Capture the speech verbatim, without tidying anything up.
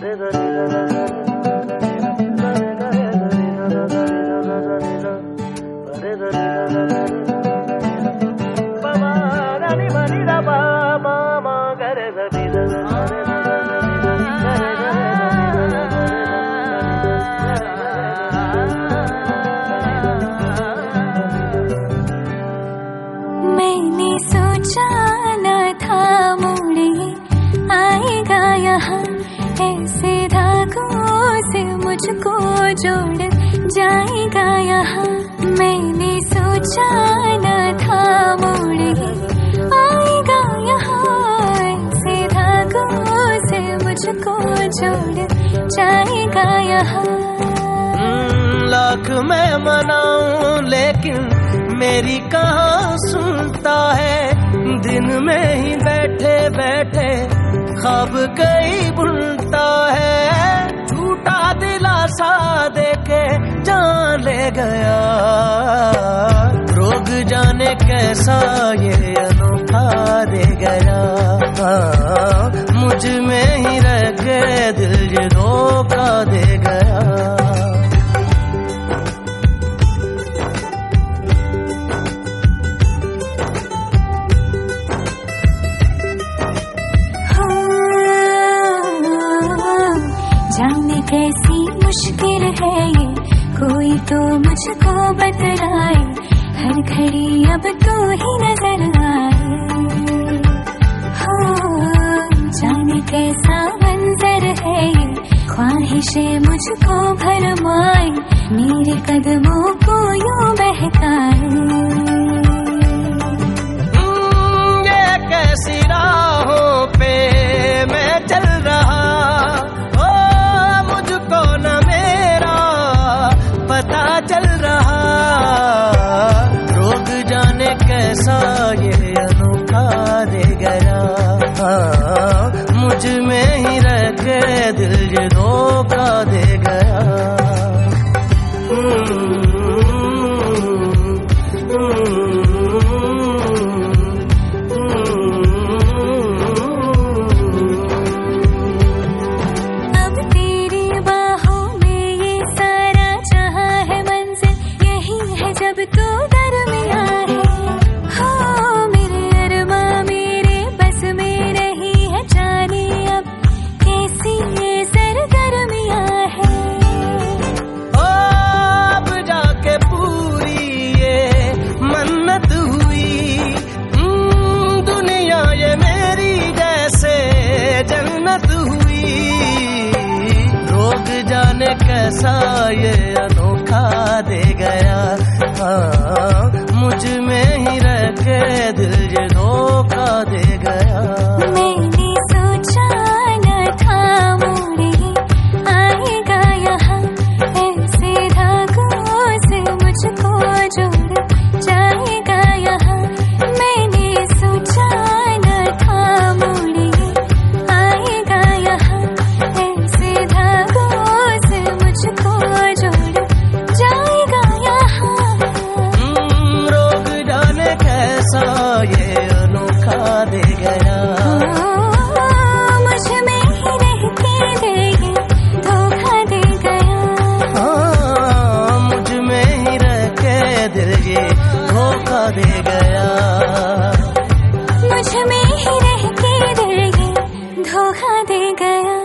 मैंने सोचा न था मुड़े आएगा यहाँ, ऐसे धागों से मुझको जोड़ जाएगा यहाँ। मैंने सोचा न था मुड़े आएगा यहाँ, ऐसे धागों से मुझको जोड़ जाएगा यहाँ। लाख मैं मनाऊं लेकिन मेरी कहाँ सुनता है, दिन में ही बैठे बैठे ख्वाब कई बुनता है। झूठा दिलासा देके जान ले गया, रोग जाने कैसा ये अनोखा दे गया। मुझ में ही रह के दिल ये धोखा दे गया। जाने कैसी मुश्किल है ये, कोई तो मुझको बतलाए, हर घड़ी अब तू ही नजर आए। हो जाने कैसा मंजर है ये, ख्वाहिशें मुझको भरमाए, मेरे कदमों को यूं बहकाए। ये कैसी राहों पे मैं चल रहा, पता चल रहा, रोग जाने कैसा ये अनोखा दे गया। मुझ में ही रह के दिल ये धोखा दे गया। कैसा ये अनोखा दे गया, हाँ मुझ में ही रह के दिल ये धोखा दे गया। मैंने सोचा न था मुड़े आएगा यहाँ, ऐसे धागों से मुझको जोड़ जाएगा यहाँ। मैंने सोचा न था मुड़े आएगा यहाँ, ऐसे धागों से मुझको जोड़ जाएगा यहाँ। रोग जाने कैसा ये अनोखा दे गया, मुझ में ही रह के दे धोखा दे गया। हाँ मुझ में ही रह के दिल ये धोखा दे गया। मुझ में ही रह के दिल ये धोखा दे गया।